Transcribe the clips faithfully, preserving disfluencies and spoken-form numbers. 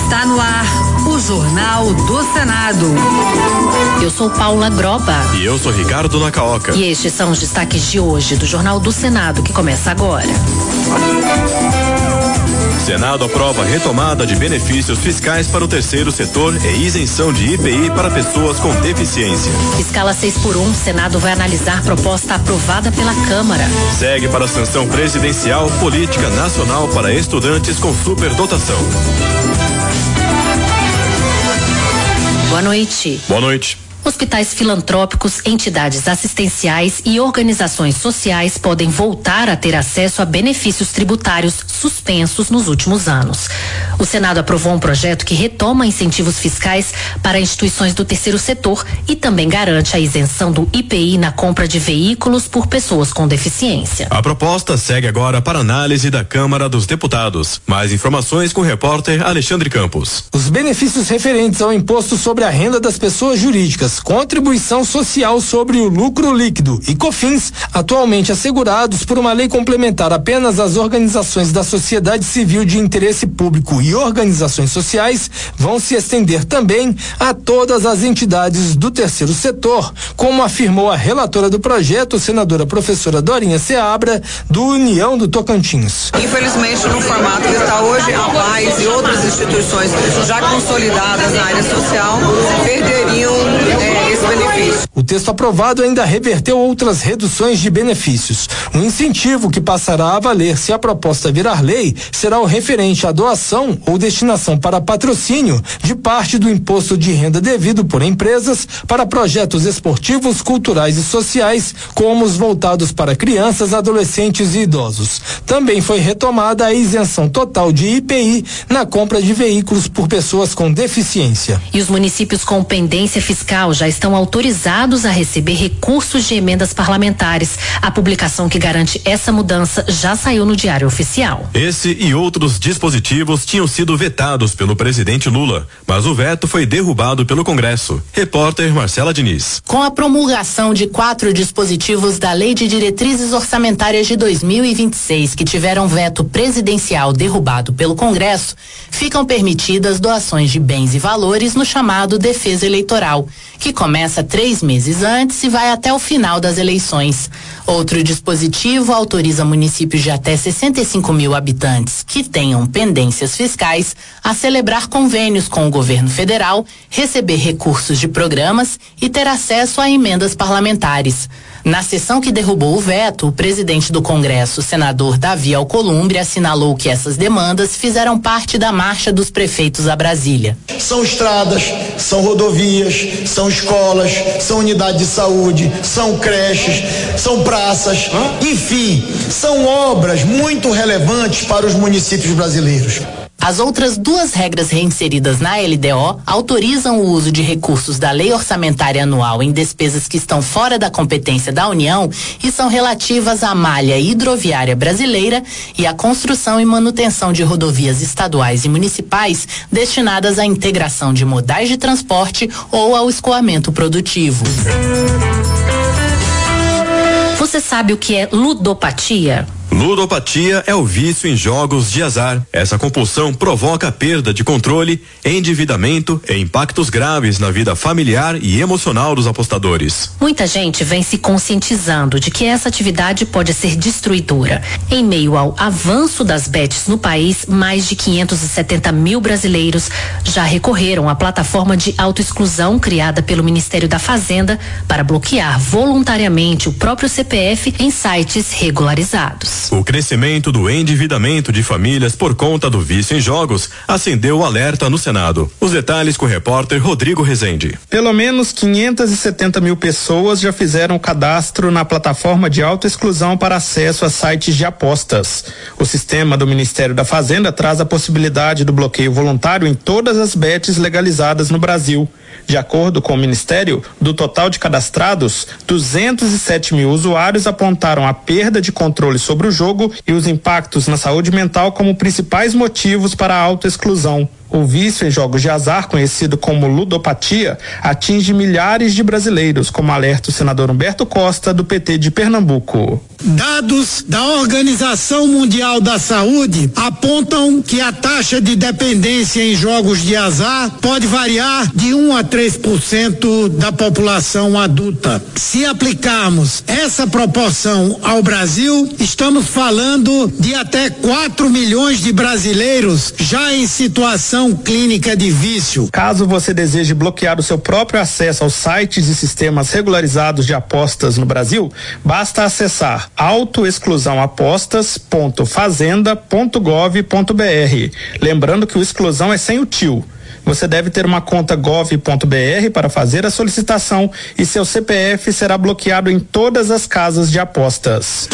Está no ar o Jornal do Senado. Eu sou Paula Groba. E eu sou Ricardo Nacaoca. E estes são os destaques de hoje do Jornal do Senado, que começa agora. Senado aprova retomada de benefícios fiscais para o terceiro setor e isenção de I P I para pessoas com deficiência. Escala seis por um, Senado vai analisar proposta aprovada pela Câmara. Segue para a sanção presidencial Política Nacional para Estudantes com Superdotação. Boa noite. Boa noite. Hospitais filantrópicos, entidades assistenciais e organizações sociais podem voltar a ter acesso a benefícios tributários suspensos nos últimos anos. O Senado aprovou um projeto que retoma incentivos fiscais para instituições do terceiro setor e também garante a isenção do I P I na compra de veículos por pessoas com deficiência. A proposta segue agora para análise da Câmara dos Deputados. Mais informações com o repórter Alexandre Campos. Os benefícios referentes ao imposto sobre a renda das pessoas jurídicas, contribuição social sobre o lucro líquido e COFINS, atualmente assegurados por uma lei complementar apenas às organizações da sociedade civil de interesse público e organizações sociais, vão se estender também a todas as entidades do terceiro setor, como afirmou a relatora do projeto, senadora professora Dorinha Seabra, do União do Tocantins. Infelizmente, no formato que está hoje, a Paz e outras instituições já consolidadas na área social perderiam é, esse benefício. O texto aprovado ainda reverteu outras reduções de benefícios. O incentivo que passará a valer se a proposta virar lei será o referente à doação ou destinação para patrocínio de parte do imposto de renda devido por empresas para projetos esportivos, culturais e sociais, como os voltados para crianças, adolescentes e idosos. Também foi retomada a isenção total de I P I na compra de veículos por pessoas com deficiência. E os municípios com pendência fiscal já estão autorizados a receber recursos de emendas parlamentares. A publicação que garante essa mudança já saiu no Diário Oficial. Esse e outros dispositivos tinham sido vetados pelo presidente Lula, mas o veto foi derrubado pelo Congresso. Repórter Marcela Diniz. Com a promulgação de quatro dispositivos da Lei de Diretrizes Orçamentárias de dois mil e vinte e seis que tiveram veto presidencial derrubado pelo Congresso, ficam permitidas doações de bens e valores no chamado Defesa Eleitoral, que começa três meses antes e vai até o final das eleições. Outro dispositivo autoriza municípios de até sessenta e cinco mil habitantes que tenham pendências fiscais a celebrar convênios com o governo federal, receber recursos de programas e ter acesso a emendas parlamentares. Na sessão que derrubou o veto, o presidente do Congresso, senador Davi Alcolumbre, assinalou que essas demandas fizeram parte da marcha dos prefeitos a Brasília. São estradas, são rodovias, são escolas, são unidades de saúde, são creches, são praças, enfim, são obras muito relevantes para os municípios brasileiros. As outras duas regras reinseridas na L D O autorizam o uso de recursos da Lei Orçamentária Anual em despesas que estão fora da competência da União e são relativas à malha hidroviária brasileira e à construção e manutenção de rodovias estaduais e municipais destinadas à integração de modais de transporte ou ao escoamento produtivo. Você sabe o que é ludopatia? Ludopatia é o vício em jogos de azar. Essa compulsão provoca perda de controle, endividamento e impactos graves na vida familiar e emocional dos apostadores. Muita gente vem se conscientizando de que essa atividade pode ser destruidora. Em meio ao avanço das bets no país, mais de quinhentos e setenta mil brasileiros já recorreram à plataforma de autoexclusão criada pelo Ministério da Fazenda para bloquear voluntariamente o próprio C P F em sites regularizados. O crescimento do endividamento de famílias por conta do vício em jogos acendeu o alerta no Senado. Os detalhes com o repórter Rodrigo Rezende. Pelo menos quinhentas e setenta mil pessoas já fizeram cadastro na plataforma de autoexclusão para acesso a sites de apostas. O sistema do Ministério da Fazenda traz a possibilidade do bloqueio voluntário em todas as bets legalizadas no Brasil. De acordo com o Ministério, do total de cadastrados, duzentos e sete mil usuários apontaram a perda de controle sobre o jogo e os impactos na saúde mental como principais motivos para a autoexclusão. O vício em jogos de azar, conhecido como ludopatia, atinge milhares de brasileiros, como alerta o senador Humberto Costa, do P T de Pernambuco. Dados da Organização Mundial da Saúde apontam que a taxa de dependência em jogos de azar pode variar de um a três por cento da população adulta. Se aplicarmos essa proporção ao Brasil, estamos falando de até quatro milhões de brasileiros já em situação clínica de vício. Caso você deseje bloquear o seu próprio acesso aos sites e sistemas regularizados de apostas no Brasil, basta acessar autoexclusão apostas ponto fazenda ponto gov ponto br. Lembrando que o exclusão é sem o tio. Você deve ter uma conta gov ponto br para fazer a solicitação e seu C P F será bloqueado em todas as casas de apostas.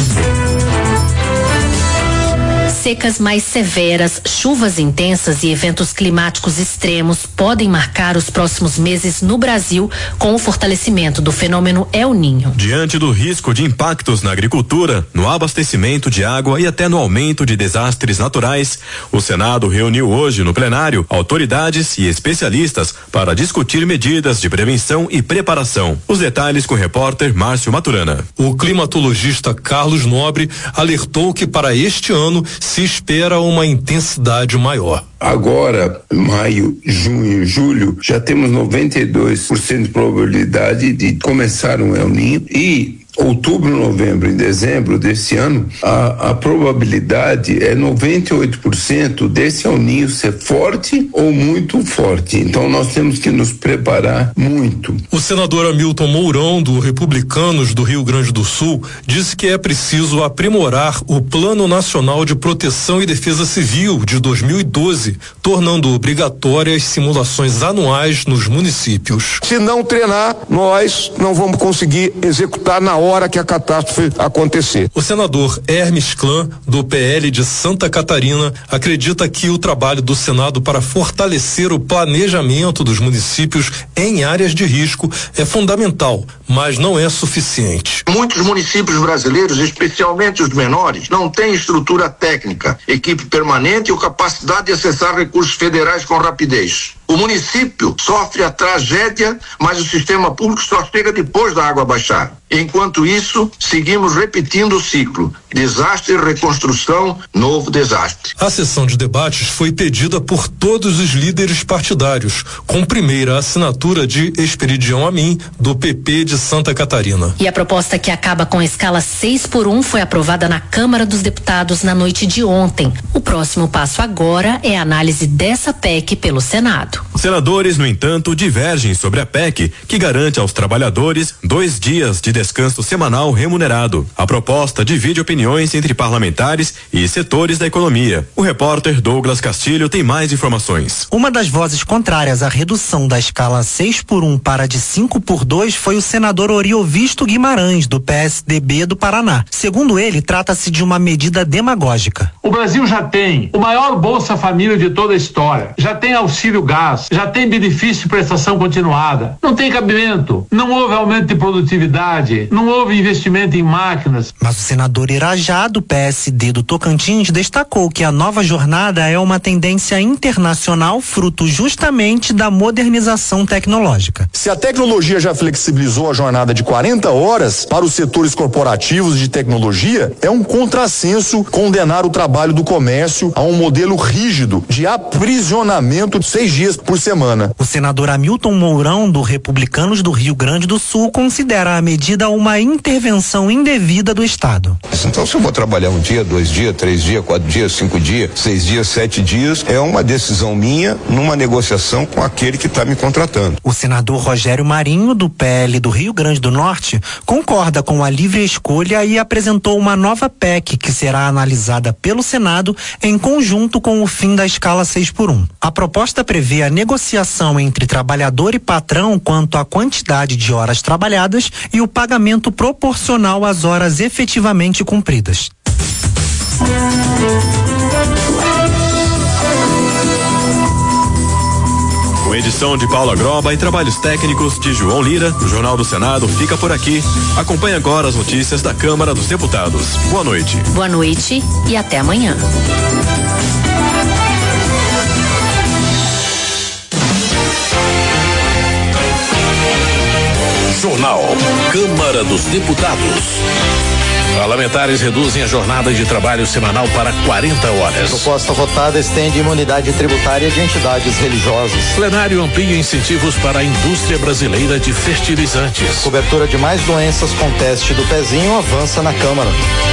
Secas mais severas, chuvas intensas e eventos climáticos extremos podem marcar os próximos meses no Brasil com o fortalecimento do fenômeno El Niño. Diante do risco de impactos na agricultura, no abastecimento de água e até no aumento de desastres naturais, o Senado reuniu hoje no plenário autoridades e especialistas para discutir medidas de prevenção e preparação. Os detalhes com o repórter Márcio Maturana. O climatologista Carlos Nobre alertou que para este ano se espera uma intensidade maior. Agora, maio, junho, julho, já temos noventa e dois por cento de probabilidade de começar um El Niño e outubro, novembro e dezembro desse ano, a, a probabilidade é noventa e oito por cento desse El Niño ser forte ou muito forte. Então nós temos que nos preparar muito. O senador Hamilton Mourão, do Republicanos do Rio Grande do Sul, disse que é preciso aprimorar o Plano Nacional de Proteção e Defesa Civil de dois mil e doze, tornando obrigatórias simulações anuais nos municípios. Se não treinar, nós não vamos conseguir executar na hora que a catástrofe acontecer. O senador Hermes Clã, do P L de Santa Catarina, acredita que o trabalho do Senado para fortalecer o planejamento dos municípios em áreas de risco é fundamental, mas não é suficiente. Muitos municípios brasileiros, especialmente os menores, não têm estrutura técnica, equipe permanente ou capacidade de acessar recursos federais com rapidez. O município sofre a tragédia, mas o sistema público só chega depois da água baixar. Enquanto isso, seguimos repetindo o ciclo: desastre, reconstrução, novo desastre. A sessão de debates foi pedida por todos os líderes partidários, com primeira assinatura de Esperidião Amin, do P P de Santa Catarina. E a proposta que acaba com a escala seis por um foi aprovada na Câmara dos Deputados na noite de ontem. O próximo passo agora é a análise dessa P E C pelo Senado. Senadores, no entanto, divergem sobre a P E C, que garante aos trabalhadores dois dias de descanso semanal remunerado. A proposta divide opiniões entre parlamentares e setores da economia. O repórter Douglas Castilho tem mais informações. Uma das vozes contrárias à redução da escala seis por um para de cinco por dois foi o senador Oriovisto Guimarães, do P S D B do Paraná. Segundo ele, trata-se de uma medida demagógica. O Brasil já tem o maior Bolsa Família de toda a história, já tem auxílio gás, já tem benefício de prestação continuada. Não tem cabimento, não houve aumento de produtividade, não houve investimento em máquinas. Mas o senador Irajá, do P S D do Tocantins, destacou que a nova jornada é uma tendência internacional fruto justamente da modernização tecnológica. Se a tecnologia já flexibilizou a jornada de quarenta horas para os setores corporativos de tecnologia, é um contrassenso condenar o trabalho do comércio a um modelo rígido de aprisionamento de seis dias por semana. O senador Hamilton Mourão, do Republicanos do Rio Grande do Sul, considera a medida uma intervenção indevida do Estado. Então, se eu vou trabalhar um dia, dois dias, três dias, quatro dias, cinco dias, seis dias, sete dias, é uma decisão minha numa negociação com aquele que está me contratando. O senador Rogério Marinho, do P L do Rio Grande do Norte, concorda com a livre escolha e apresentou uma nova P E C que será analisada pelo Senado em conjunto com o fim da escala seis por um. A proposta prevê a negociação entre trabalhador e patrão quanto à quantidade de horas trabalhadas e o pagamento proporcional às horas efetivamente cumpridas. Com edição de Paula Groba e trabalhos técnicos de João Lira, o Jornal do Senado fica por aqui. Acompanhe agora as notícias da Câmara dos Deputados. Boa noite. Boa noite e até amanhã. Câmara dos Deputados. Parlamentares reduzem a jornada de trabalho semanal para quarenta horas. Proposta votada estende imunidade tributária de entidades religiosas. Plenário amplia incentivos para a indústria brasileira de fertilizantes. Cobertura de mais doenças com teste do pezinho avança na Câmara.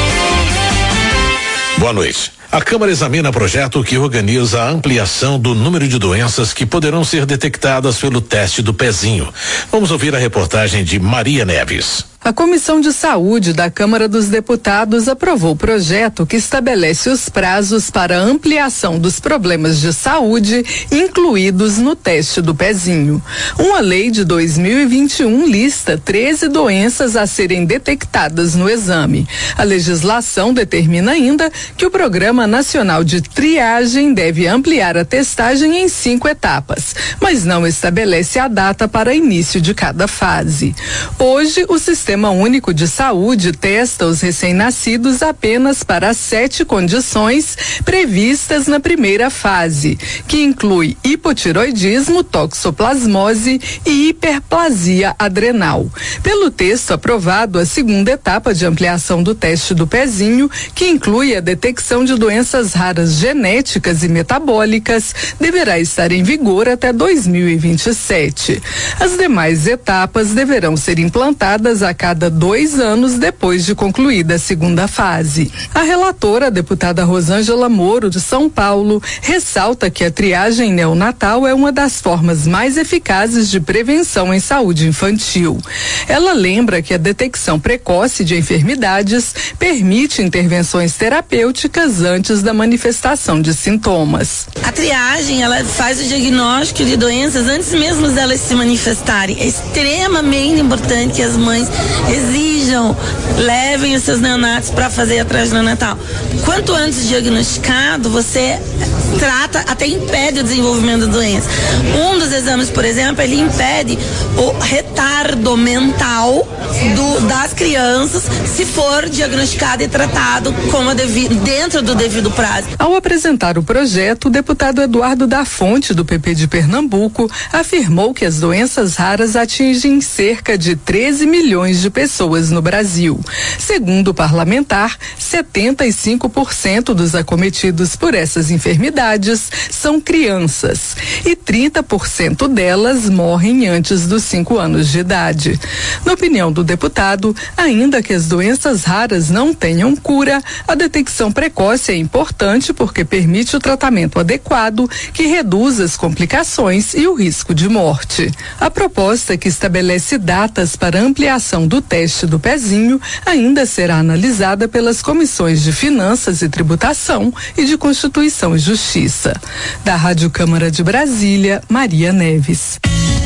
Boa noite. A Câmara examina projeto que organiza a ampliação do número de doenças que poderão ser detectadas pelo teste do pezinho. Vamos ouvir a reportagem de Maria Neves. A Comissão de Saúde da Câmara dos Deputados aprovou o projeto que estabelece os prazos para a ampliação dos problemas de saúde incluídos no teste do pezinho. Uma lei de dois mil e vinte e um lista treze doenças a serem detectadas no exame. A legislação determina ainda que o Programa Nacional de Triagem deve ampliar a testagem em cinco etapas, mas não estabelece a data para início de cada fase. Hoje, o sistema O Sistema Único de Saúde testa os recém-nascidos apenas para sete condições previstas na primeira fase, que inclui hipotiroidismo, toxoplasmose e hiperplasia adrenal. Pelo texto aprovado, a segunda etapa de ampliação do teste do pezinho, que inclui a detecção de doenças raras genéticas e metabólicas, deverá estar em vigor até dois mil e vinte e sete. As demais etapas deverão ser implantadas a cada dois anos depois de concluída a segunda fase. A relatora, a deputada Rosângela Moro, de São Paulo, ressalta que a triagem neonatal é uma das formas mais eficazes de prevenção em saúde infantil. Ela lembra que a detecção precoce de enfermidades permite intervenções terapêuticas antes da manifestação de sintomas. A triagem, ela faz o diagnóstico de doenças antes mesmo delas se manifestarem. É extremamente importante que as mães exijam, levem os seus neonatos para fazer a triagem neonatal. Quanto antes diagnosticado, você trata, até impede o desenvolvimento da doença. Um dos exames, por exemplo, ele impede o retardo mental do, das crianças, se for diagnosticado e tratado como devido, dentro do devido prazo. Ao apresentar o projeto, o deputado Eduardo da Fonte, do P P de Pernambuco, afirmou que as doenças raras atingem cerca de treze milhões de pessoas no Brasil. Segundo o parlamentar, setenta e cinco por cento dos acometidos por essas enfermidades são crianças e trinta por cento delas morrem antes dos cinco anos de idade. Na opinião do deputado, ainda que as doenças raras não tenham cura, a detecção precoce é importante porque permite o tratamento adequado que reduz as complicações e o risco de morte. A proposta, que estabelece datas para ampliação do teste do pezinho, ainda será analisada pelas comissões de Finanças e Tributação e de Constituição e Justiça. Da Rádio Câmara de Brasília, Maria Neves.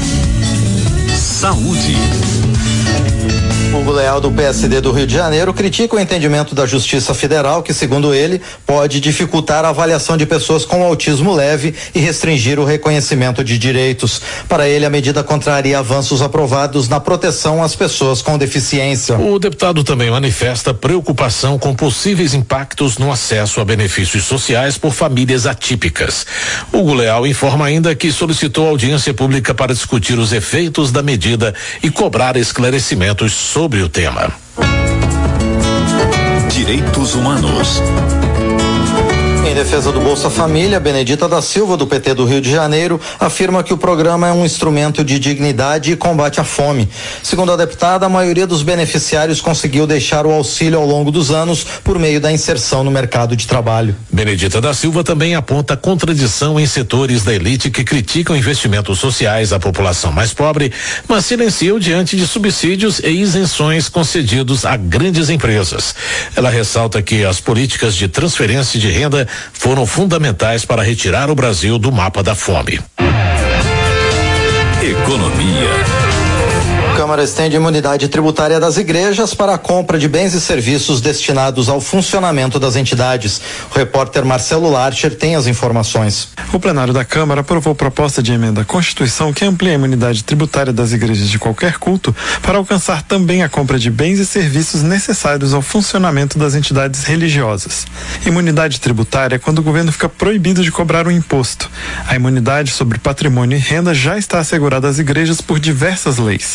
Saúde. Hugo Leal, do P S D do Rio de Janeiro, critica o entendimento da Justiça Federal que, segundo ele, pode dificultar a avaliação de pessoas com autismo leve e restringir o reconhecimento de direitos. Para ele, a medida contraria avanços aprovados na proteção às pessoas com deficiência. O deputado também manifesta preocupação com possíveis impactos no acesso a benefícios sociais por famílias atípicas. Hugo Leal informa ainda que solicitou audiência pública para discutir os efeitos da medida e cobrar esclarecimentos sobre sobre o tema. Direitos humanos. Em defesa do Bolsa Família, Benedita da Silva, do P T do Rio de Janeiro, afirma que o programa é um instrumento de dignidade e combate à fome. Segundo a deputada, a maioria dos beneficiários conseguiu deixar o auxílio ao longo dos anos por meio da inserção no mercado de trabalho. Benedita da Silva também aponta contradição em setores da elite que criticam investimentos sociais à população mais pobre, mas silenciam diante de subsídios e isenções concedidos a grandes empresas. Ela ressalta que as políticas de transferência de renda foram fundamentais para retirar o Brasil do mapa da fome. Economia. A Câmara estende imunidade tributária das igrejas para a compra de bens e serviços destinados ao funcionamento das entidades. O repórter Marcelo Larcher tem as informações. O plenário da Câmara aprovou proposta de emenda à Constituição que amplia a imunidade tributária das igrejas de qualquer culto para alcançar também a compra de bens e serviços necessários ao funcionamento das entidades religiosas. Imunidade tributária é quando o governo fica proibido de cobrar um imposto. A imunidade sobre patrimônio e renda já está assegurada às igrejas por diversas leis.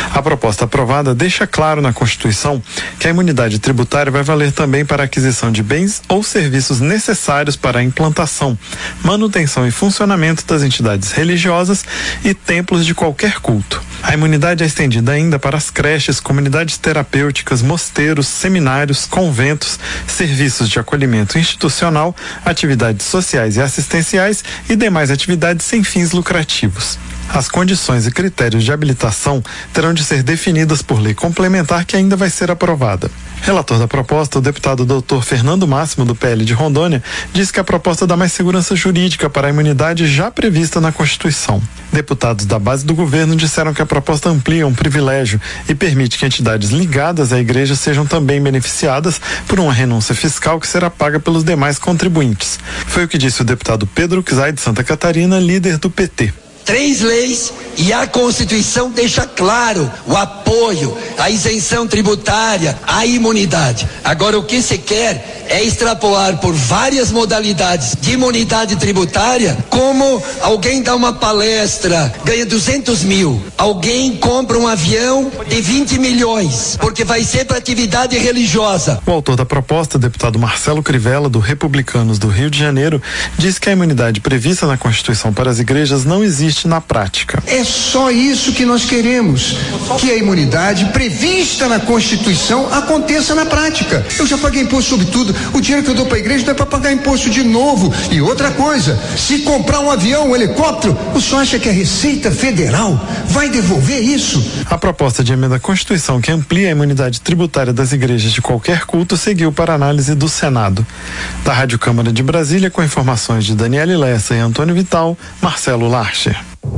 A proposta aprovada deixa claro na Constituição que a imunidade tributária vai valer também para a aquisição de bens ou serviços necessários para a implantação, manutenção e funcionamento das entidades religiosas e templos de qualquer culto. A imunidade é estendida ainda para as creches, comunidades terapêuticas, mosteiros, seminários, conventos, serviços de acolhimento institucional, atividades sociais e assistenciais e demais atividades sem fins lucrativos. As condições e critérios de habilitação terão de ser definidas por lei complementar que ainda vai ser aprovada. Relator da proposta, o deputado doutor Fernando Máximo, do P L de Rondônia, diz que a proposta dá mais segurança jurídica para a imunidade já prevista na Constituição. Deputados da base do governo disseram que a proposta amplia um privilégio e permite que entidades ligadas à igreja sejam também beneficiadas por uma renúncia fiscal que será paga pelos demais contribuintes. Foi o que disse o deputado Pedro Czai, de Santa Catarina, líder do P T. Três leis e a Constituição deixa claro o apoio, a isenção tributária, a imunidade. Agora o que se quer é extrapolar por várias modalidades de imunidade tributária, como alguém dá uma palestra, ganha duzentos mil, alguém compra um avião de vinte milhões, porque vai ser para atividade religiosa. O autor da proposta, deputado Marcelo Crivella, do Republicanos do Rio de Janeiro, diz que a imunidade prevista na Constituição para as igrejas não existe na prática. É só isso que nós queremos, que a imunidade prevista na Constituição aconteça na prática. Eu já paguei imposto sobre tudo, o dinheiro que eu dou para a igreja não é para pagar imposto de novo. E outra coisa, se comprar um avião, um helicóptero, o senhor acha que a Receita Federal vai devolver isso? A proposta de emenda à Constituição que amplia a imunidade tributária das igrejas de qualquer culto seguiu para análise do Senado. Da Rádio Câmara de Brasília, com informações de Daniele Lessa e Antônio Vital, Marcelo Larcher.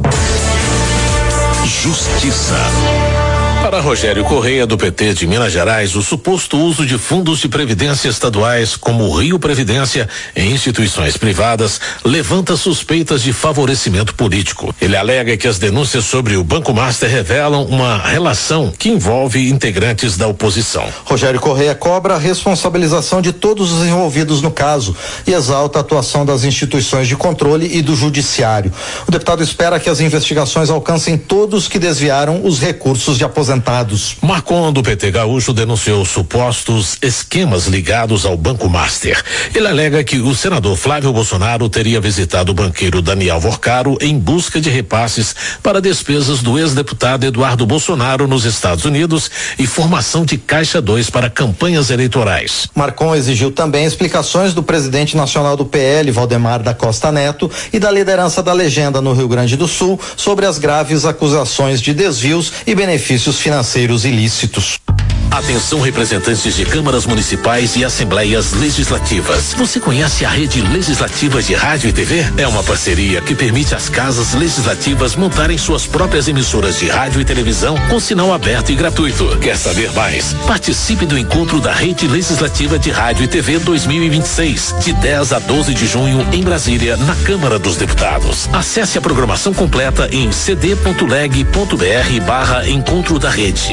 Justiça. Para Rogério Correia, do P T de Minas Gerais, o suposto uso de fundos de previdência estaduais, como o Rio Previdência, em instituições privadas, levanta suspeitas de favorecimento político. Ele alega que as denúncias sobre o Banco Master revelam uma relação que envolve integrantes da oposição. Rogério Correia cobra a responsabilização de todos os envolvidos no caso e exalta a atuação das instituições de controle e do judiciário. O deputado espera que as investigações alcancem todos que desviaram os recursos de aposentadoria. Marcon, do P T gaúcho, denunciou supostos esquemas ligados ao Banco Master. Ele alega que o senador Flávio Bolsonaro teria visitado o banqueiro Daniel Vorcaro em busca de repasses para despesas do ex-deputado Eduardo Bolsonaro nos Estados Unidos e formação de Caixa dois para campanhas eleitorais. Marcon exigiu também explicações do presidente nacional do P L, Valdemar da Costa Neto, e da liderança da Legenda no Rio Grande do Sul sobre as graves acusações de desvios e benefícios financeiros ilícitos. Atenção, representantes de câmaras municipais e assembleias legislativas. Você conhece a rede legislativa de rádio e T V? É uma parceria que permite às casas legislativas montarem suas próprias emissoras de rádio e televisão com sinal aberto e gratuito. Quer saber mais? Participe do encontro da Rede Legislativa de Rádio e T V dois mil e vinte e seis, de dez a doze de junho, em Brasília, na Câmara dos Deputados. Acesse a programação completa em cd.leg.br barra encontro da rede.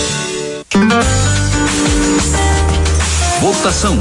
Votação.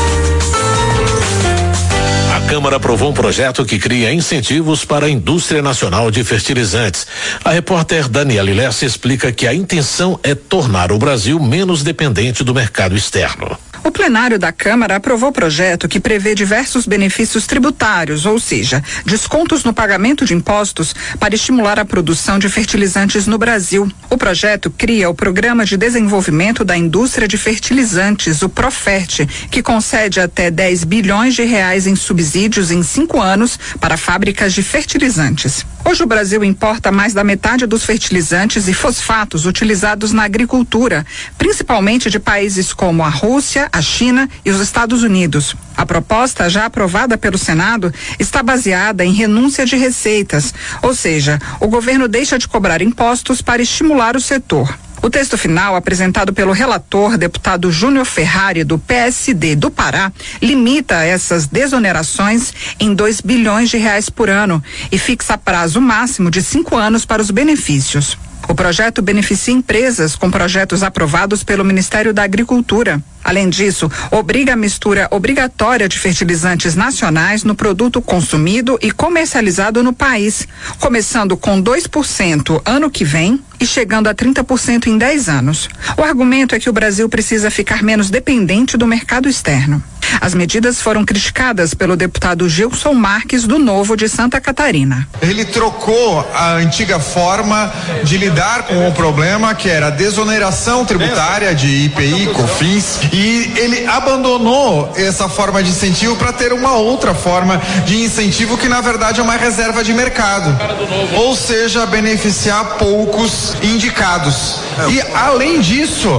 A Câmara aprovou um projeto que cria incentivos para a indústria nacional de fertilizantes. A repórter Daniela Lessa explica que a intenção é tornar o Brasil menos dependente do mercado externo. O plenário da Câmara aprovou o projeto que prevê diversos benefícios tributários, ou seja, descontos no pagamento de impostos para estimular a produção de fertilizantes no Brasil. O projeto cria o Programa de Desenvolvimento da Indústria de Fertilizantes, o Profert, que concede até dez bilhões de reais em subsídios em cinco anos para fábricas de fertilizantes. Hoje o Brasil importa mais da metade dos fertilizantes e fosfatos utilizados na agricultura, principalmente de países como a Rússia, a China e os Estados Unidos. A proposta, já aprovada pelo Senado, está baseada em renúncia de receitas, ou seja, o governo deixa de cobrar impostos para estimular o setor. O texto final, apresentado pelo relator, deputado Júnior Ferrari, do P S D do Pará, limita essas desonerações em dois bilhões de reais por ano e fixa prazo máximo de cinco anos para os benefícios. O projeto beneficia empresas com projetos aprovados pelo Ministério da Agricultura. Além disso, obriga a mistura obrigatória de fertilizantes nacionais no produto consumido e comercializado no país, começando com dois por cento ano que vem e chegando a trinta por cento em dez anos. O argumento é que o Brasil precisa ficar menos dependente do mercado externo. As medidas foram criticadas pelo deputado Gilson Marques, do Novo de Santa Catarina. Ele trocou a antiga forma de lidar com o problema, que era a desoneração tributária de I P I, COFINS, e ele abandonou essa forma de incentivo para ter uma outra forma de incentivo que na verdade é uma reserva de mercado, ou seja, beneficiar poucos indicados. E além disso,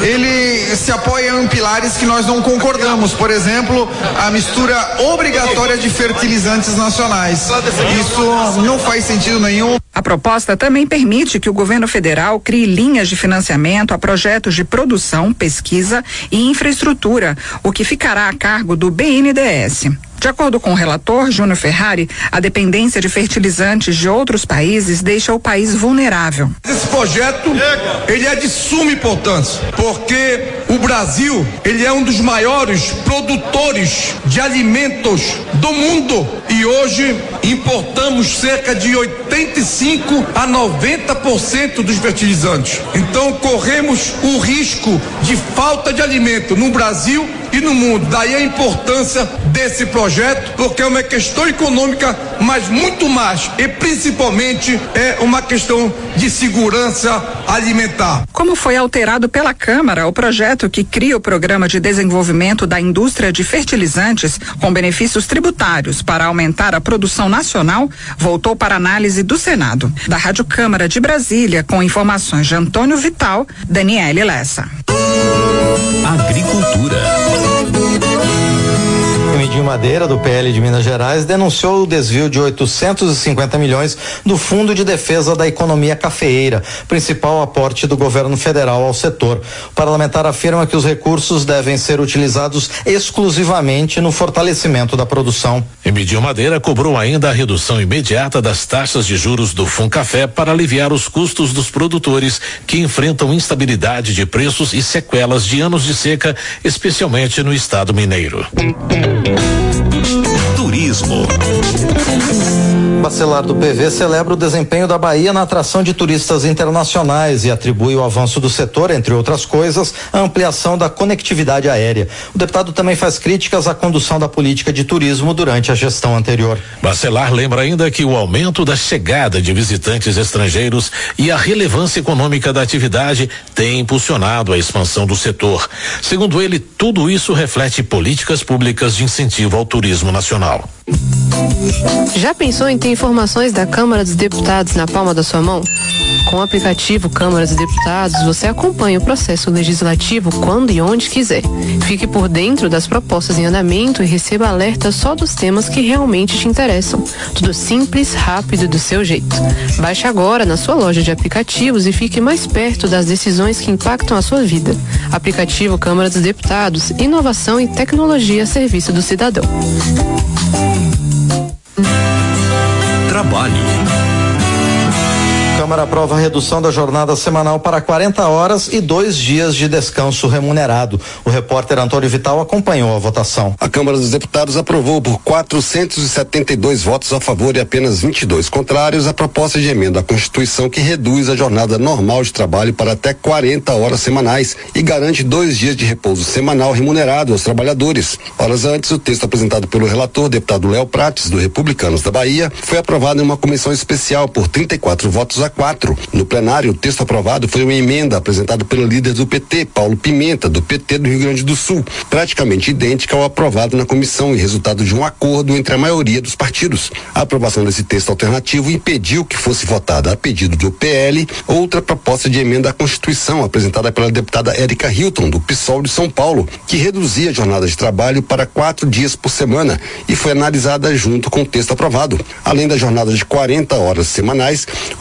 ele se apoia em pilares que nós não concordamos, por exemplo, a mistura obrigatória de fertilizantes nacionais. Isso não faz sentido nenhum. A proposta também permite que o governo federal crie linhas de financiamento a projetos de produção, pesquisa e infraestrutura, o que ficará a cargo do B N D E S. De acordo com o relator Júnior Ferrari, a dependência de fertilizantes de outros países deixa o país vulnerável. Esse projeto, ele é de suma importância, porque o Brasil, ele é um dos maiores produtores de alimentos do mundo e hoje importamos cerca de oitenta e cinco a noventa por cento dos fertilizantes. Então corremos o risco de falta de alimento no Brasil e no mundo. Daí a importância desse projeto, porque é uma questão econômica, mas muito mais e principalmente é uma questão de segurança alimentar. Como foi alterado pela Câmara, o projeto que cria o Programa de Desenvolvimento da Indústria de Fertilizantes com benefícios tributários para aumentar a produção nacional voltou para análise do Senado. Da Rádio Câmara de Brasília, com informações de Antônio Vital, Daniele Lessa. Agricultura. Emidinho Madeira, do P L de Minas Gerais, denunciou o desvio de oitocentos e cinquenta milhões do Fundo de Defesa da Economia Cafeeira, principal aporte do governo federal ao setor. O parlamentar afirma que os recursos devem ser utilizados exclusivamente no fortalecimento da produção. Emidinho Madeira cobrou ainda a redução imediata das taxas de juros do Funcafé para aliviar os custos dos produtores que enfrentam instabilidade de preços e sequelas de anos de seca, especialmente no estado mineiro. Turismo. Bacelar do P V celebra o desempenho da Bahia na atração de turistas internacionais e atribui o avanço do setor, entre outras coisas, a ampliação da conectividade aérea. O deputado também faz críticas à condução da política de turismo durante a gestão anterior. Bacelar lembra ainda que o aumento da chegada de visitantes estrangeiros e a relevância econômica da atividade tem impulsionado a expansão do setor. Segundo ele, tudo isso reflete políticas públicas de incentivo ao turismo nacional. Já pensou em ter informações da Câmara dos Deputados na palma da sua mão? Com o aplicativo Câmara dos Deputados, você acompanha o processo legislativo quando e onde quiser. Fique por dentro das propostas em andamento e receba alertas só dos temas que realmente te interessam. Tudo simples, rápido e do seu jeito. Baixe agora na sua loja de aplicativos e fique mais perto das decisões que impactam a sua vida. Aplicativo Câmara dos Deputados, inovação e tecnologia a serviço do cidadão. Trabalho. Câmara aprova a redução da jornada semanal para quarenta horas e dois dias de descanso remunerado. O repórter Antônio Vital acompanhou a votação. A Câmara dos Deputados aprovou por quatrocentos e setenta e dois votos a favor e apenas vinte e dois contrários a proposta de emenda à Constituição que reduz a jornada normal de trabalho para até quarenta horas semanais e garante dois dias de repouso semanal remunerado aos trabalhadores. Horas antes, o texto apresentado pelo relator, deputado Léo Prates, do Republicanos da Bahia, foi aprovado em uma comissão especial por trinta e quatro votos a quatro. No plenário, o texto aprovado foi uma emenda apresentada pelo líder do P T, Paulo Pimenta, do P T do Rio Grande do Sul, praticamente idêntica ao aprovado na comissão e resultado de um acordo entre a maioria dos partidos. A aprovação desse texto alternativo impediu que fosse votada, a pedido do P L, outra proposta de emenda à Constituição apresentada pela deputada Érica Hilton, do PSOL de São Paulo, que reduzia a jornada de trabalho para quatro dias por semana e foi analisada junto com o texto aprovado. Além da jornada de quarenta horas semanais, o texto aprovado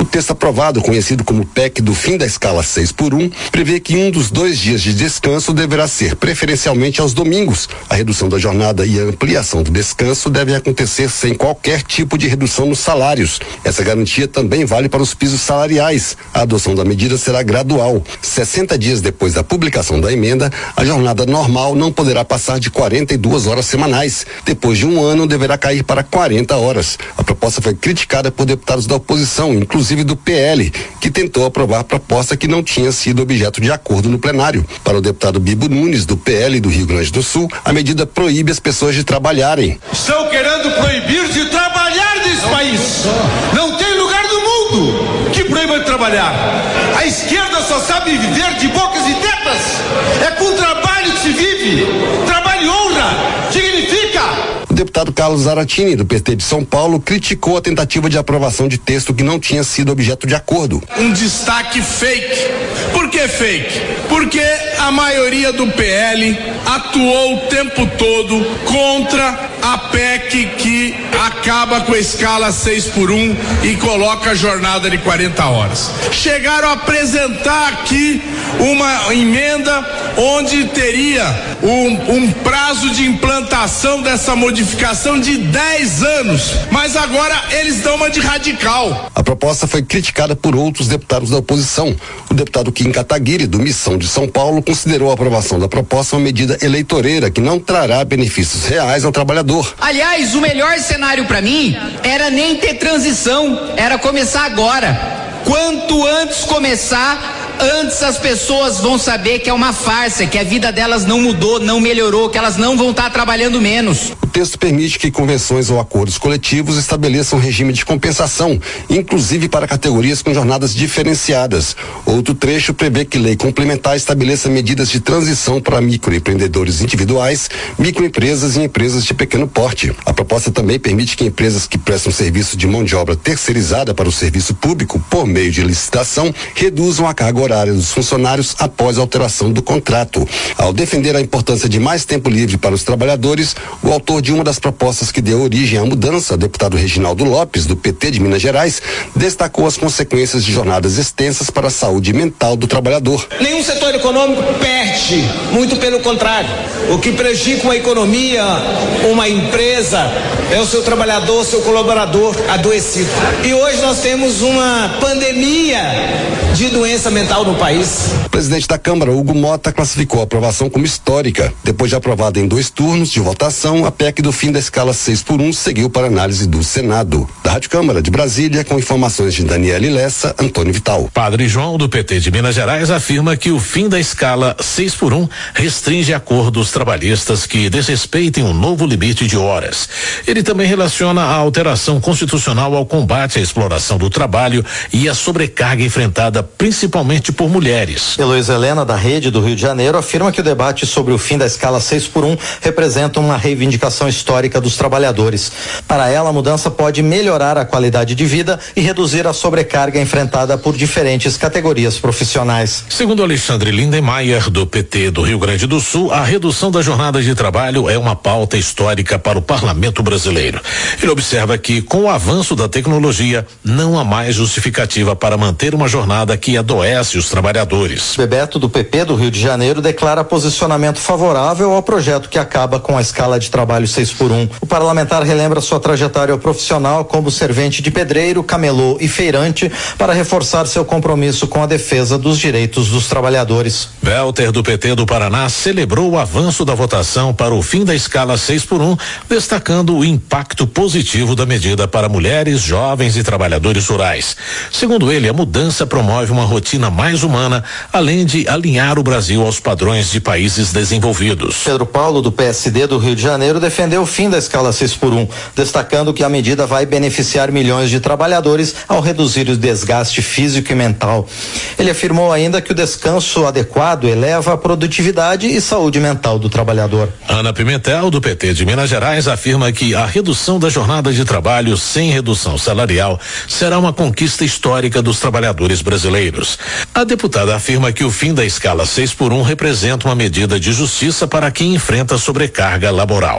aprovado, conhecido como P E C do fim da escala seis por um, prevê que um dos dois dias de descanso deverá ser preferencialmente aos domingos. A redução da jornada e a ampliação do descanso devem acontecer sem qualquer tipo de redução nos salários. Essa garantia também vale para os pisos salariais. A adoção da medida será gradual. sessenta dias depois da publicação da emenda, a jornada normal não poderá passar de quarenta e duas horas semanais. Depois de um ano, deverá cair para quarenta horas. A proposta foi criticada por deputados da oposição, inclusive do P L, que tentou aprovar a proposta que não tinha sido objeto de acordo no plenário. Para o deputado Bibo Nunes, do P L do Rio Grande do Sul, a medida proíbe as pessoas de trabalharem. Estão querendo proibir de trabalhar nesse país. Não tem lugar no mundo que proíba de trabalhar. A esquerda só sabe viver de bocas e tetas. É com trabalho que se vive. Trabalho e honra. Significa. O deputado Carlos Zaratini, do P T de São Paulo, criticou a tentativa de aprovação de texto que não tinha sido objeto de acordo. Um destaque fake. Por que fake? Porque a maioria do P L atuou o tempo todo contra a P E C que acaba com a escala seis por um e coloca a jornada de quarenta horas. Chegaram a apresentar aqui uma emenda onde teria um, um prazo de implantação dessa modificação de dez anos, mas agora eles dão uma de radical. A proposta foi criticada por outros deputados da oposição. O deputado Kim Kataguiri, do Missão de São Paulo, considerou a aprovação da proposta uma medida eleitoreira que não trará benefícios reais ao trabalhador. Aliás, o melhor cenário para mim era nem ter transição, era começar agora. Quanto antes começar, antes as pessoas vão saber que é uma farsa, que a vida delas não mudou, não melhorou, que elas não vão estar trabalhando menos. O texto permite que convenções ou acordos coletivos estabeleçam um regime de compensação, inclusive para categorias com jornadas diferenciadas. Outro trecho prevê que lei complementar estabeleça medidas de transição para microempreendedores individuais, microempresas e empresas de pequeno porte. A proposta também permite que empresas que prestam serviço de mão de obra terceirizada para o serviço público por meio de licitação reduzam a carga horária dos funcionários após a alteração do contrato. Ao defender a importância de mais tempo livre para os trabalhadores, o autor de uma das propostas que deu origem à mudança, o deputado Reginaldo Lopes, do P T de Minas Gerais, destacou as consequências de jornadas extensas para a saúde mental do trabalhador. Nenhum setor econômico perde, muito pelo contrário. O que prejudica uma economia, uma empresa, é o seu trabalhador, o seu colaborador adoecido. E hoje nós temos uma pandemia de doença mental no país. O presidente da Câmara, Hugo Mota, classificou a aprovação como histórica. Depois de aprovada em dois turnos de votação, a P E C do fim da escala seis por um seguiu para análise do Senado. Da Rádio Câmara de Brasília, com informações de Daniele Lessa, Antônio Vital. Padre João, do P T de Minas Gerais, afirma que o fim da escala seis por um restringe acordos trabalhistas que desrespeitem um novo limite de horas. Ele também relaciona a alteração constitucional ao combate à exploração do trabalho e à sobrecarga enfrentada principalmente por mulheres. Heloísa Helena, da Rede do Rio de Janeiro, afirma que o debate sobre o fim da escala seis por um representa uma reivindicação histórica dos trabalhadores. Para ela, a mudança pode melhorar a qualidade de vida e reduzir a sobrecarga enfrentada por diferentes categorias profissionais. Segundo Alexandre Lindenmayer, do P T do Rio Grande do Sul, a redução da jornada de trabalho é uma pauta histórica para o parlamento brasileiro. Ele observa que, com o avanço da tecnologia, não há mais justificativa para manter uma jornada que adoece os trabalhadores. Bebeto, do P P do Rio de Janeiro, declara posicionamento favorável ao projeto que acaba com a escala de trabalho seis por um. O parlamentar relembra sua trajetória profissional como servente de pedreiro, camelô e feirante para reforçar seu compromisso com a defesa dos direitos dos trabalhadores. Welter, do P T do Paraná, celebrou o avanço da votação para o fim da escala seis por um, destacando o impacto positivo da medida para mulheres, jovens e trabalhadores rurais. Segundo ele, a mudança promove uma rotina mais humana, além de alinhar o Brasil aos padrões de países desenvolvidos. Pedro Paulo, do P S D do Rio de Janeiro, defendeu o fim da escala seis por um, destacando que a medida vai beneficiar milhões de trabalhadores ao reduzir o desgaste físico e mental. Ele afirmou ainda que o descanso adequado eleva a produtividade e saúde mental do trabalhador. Ana Pimentel, do P T de Minas Gerais, afirma que a redução da jornada de trabalho sem redução salarial será uma conquista histórica dos trabalhadores brasileiros. A deputada afirma que o fim da escala seis por um representa uma medida de justiça para quem enfrenta sobrecarga laboral.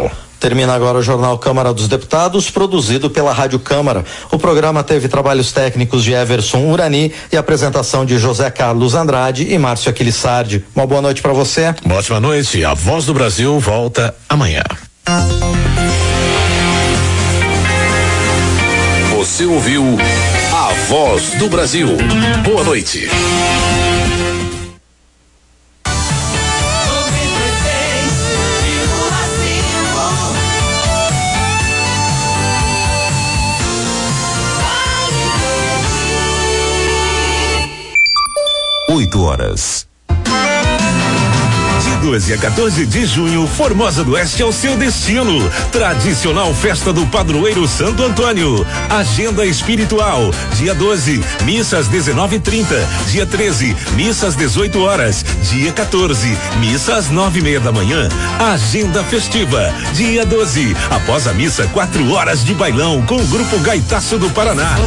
Termina agora o Jornal Câmara dos Deputados, produzido pela Rádio Câmara. O programa teve trabalhos técnicos de Everson Urani e apresentação de José Carlos Andrade e Márcio Aquilissardi. Uma boa noite para você. Uma ótima noite. A Voz do Brasil volta amanhã. Você ouviu A Voz do Brasil. Boa noite. Oito horas. De doze a quatorze de junho, Formosa do Oeste é o seu destino. Tradicional festa do padroeiro Santo Antônio. Agenda espiritual. Dia doze, missa às dezenove e trinta. Dia treze, missa às dezoito horas. Dia quatorze, missa às nove e meia da manhã. Agenda festiva. Dia doze, após a missa, quatro horas de bailão com o grupo Gaitaço do Paraná.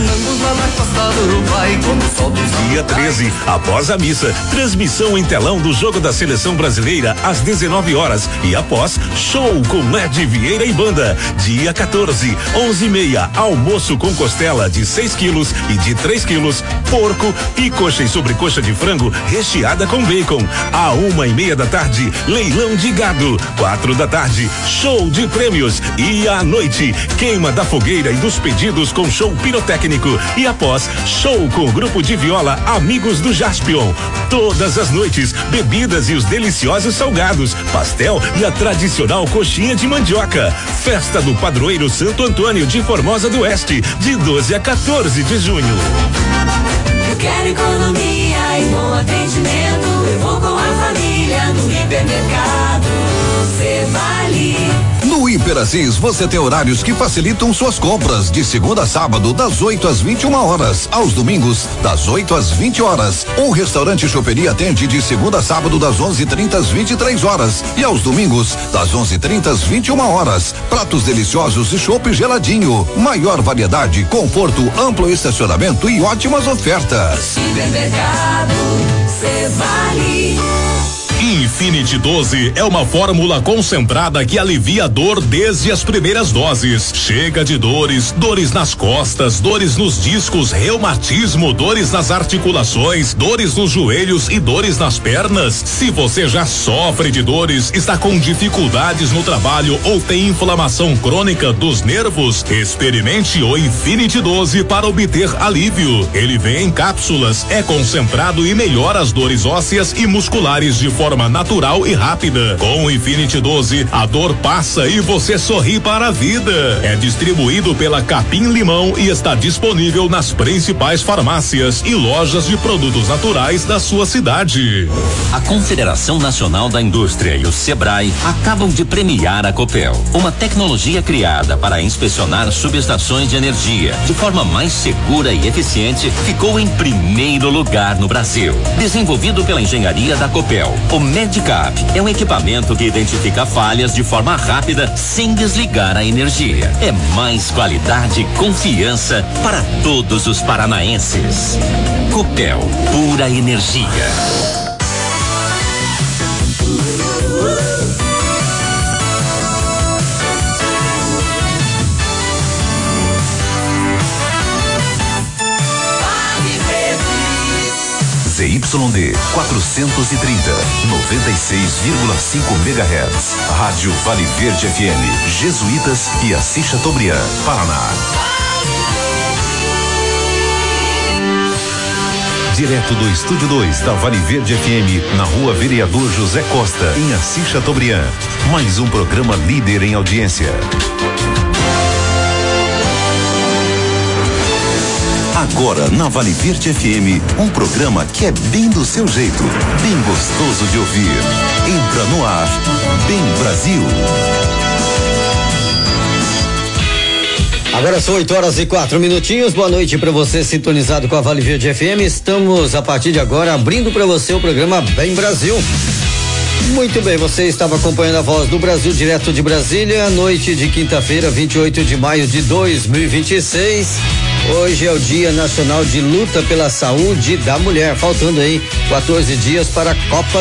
Dia treze, após a missa, transmissão em telão do jogo da seleção brasileira às dezenove horas e após, show com Ed Vieira e banda. Dia quatorze, onze e meia, almoço com costela de seis quilos e de três quilos, porco e coxa e sobrecoxa de frango recheada com bacon. À uma e meia da tarde, leilão de gado. Quatro da tarde, show de prêmios e à noite, queima da fogueira e dos pedidos com show pirotécnico e após, show com o grupo de viola Amigos do Jaspion. Todas as noites, bebidas e os deliciosos salgados, pastel e a tradicional coxinha de mandioca. Festa do Padroeiro Santo Antônio de Formosa do Oeste, de doze a quatorze de junho. Eu quero economia e bom atendimento. Eu vou com a família no hipermercado. Cê vale. No Hiperassis você tem horários que facilitam suas compras de segunda a sábado das oito às vinte e uma horas, aos domingos das oito às vinte horas. O restaurante Choperia atende de segunda a sábado das onze e trinta às vinte e três horas e aos domingos das onze e trinta às vinte e uma horas. Pratos deliciosos e chopp geladinho, maior variedade, conforto, amplo estacionamento e ótimas ofertas. Supermercado, cê vale. Infinity doze é uma fórmula concentrada que alivia a dor desde as primeiras doses. Chega de dores, dores nas costas, dores nos discos, reumatismo, dores nas articulações, dores nos joelhos e dores nas pernas. Se você já sofre de dores, está com dificuldades no trabalho ou tem inflamação crônica dos nervos, experimente o Infinity doze para obter alívio. Ele vem em cápsulas, é concentrado e melhora as dores ósseas e musculares de forma natural e rápida. Com o Infinity doze, a dor passa e você sorri para a vida. É distribuído pela Capim Limão e está disponível nas principais farmácias e lojas de produtos naturais da sua cidade. A Confederação Nacional da Indústria e o Sebrae acabam de premiar a Copel, uma tecnologia criada para inspecionar subestações de energia de forma mais segura e eficiente, ficou em primeiro lugar no Brasil. Desenvolvido pela engenharia da Copel, o Medicap é um equipamento que identifica falhas de forma rápida sem desligar a energia. É mais qualidade e confiança para todos os paranaenses. Copel, pura energia. Z Y D quatrocentos e trinta, noventa e seis vírgula cinco megahertz. Rádio Vale Verde F M, Jesuítas e Assis Chateaubriand, Paraná. Direto do Estúdio dois da Vale Verde F M, na Rua Vereador José Costa, em Assis Chateaubriand. Mais um programa líder em audiência. Agora na Vale Verde F M, um programa que é bem do seu jeito, bem gostoso de ouvir. Entra no ar, Bem Brasil. Agora são oito horas e quatro minutinhos. Boa noite para você sintonizado com a Vale Verde F M. Estamos a partir de agora abrindo para você o programa Bem Brasil. Muito bem, você estava acompanhando a Voz do Brasil direto de Brasília, noite de quinta-feira, vinte e oito de maio de dois mil e vinte e seis. Hoje é o Dia Nacional de Luta pela Saúde da Mulher, faltando aí quatorze dias para a Copa do Mundo. Estamos, portanto, na lua quarto crescente. E a lua quarta crescente, ela está marcada pela presença de uma lua cheia, que vai acontecer no dia quinze de maio,